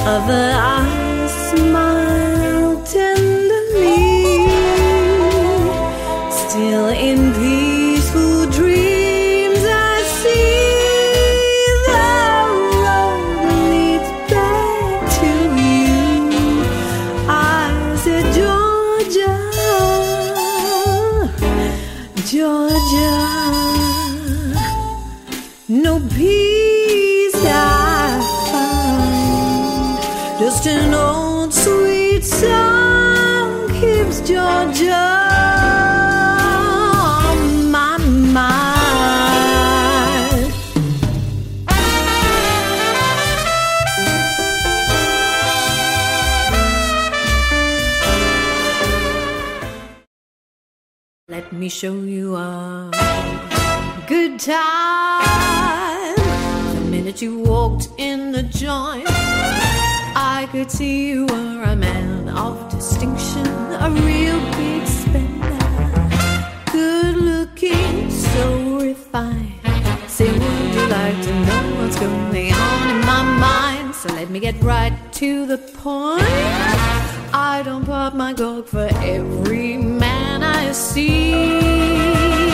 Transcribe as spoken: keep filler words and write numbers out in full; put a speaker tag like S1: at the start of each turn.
S1: Other eyes smile tenderly, still in peaceful dreams I see the road leads back to you. I said, Georgia, Georgia, no peace I find, just an old sweet song keeps Georgia on my mind. Let me show you a good time. The minute you walked in the joint, I could see you were a man of distinction, a real big spender, good looking, so refined. Say, would you like to know what's going on in my mind? So let me get right to the point. I don't pop my cork for every man I see.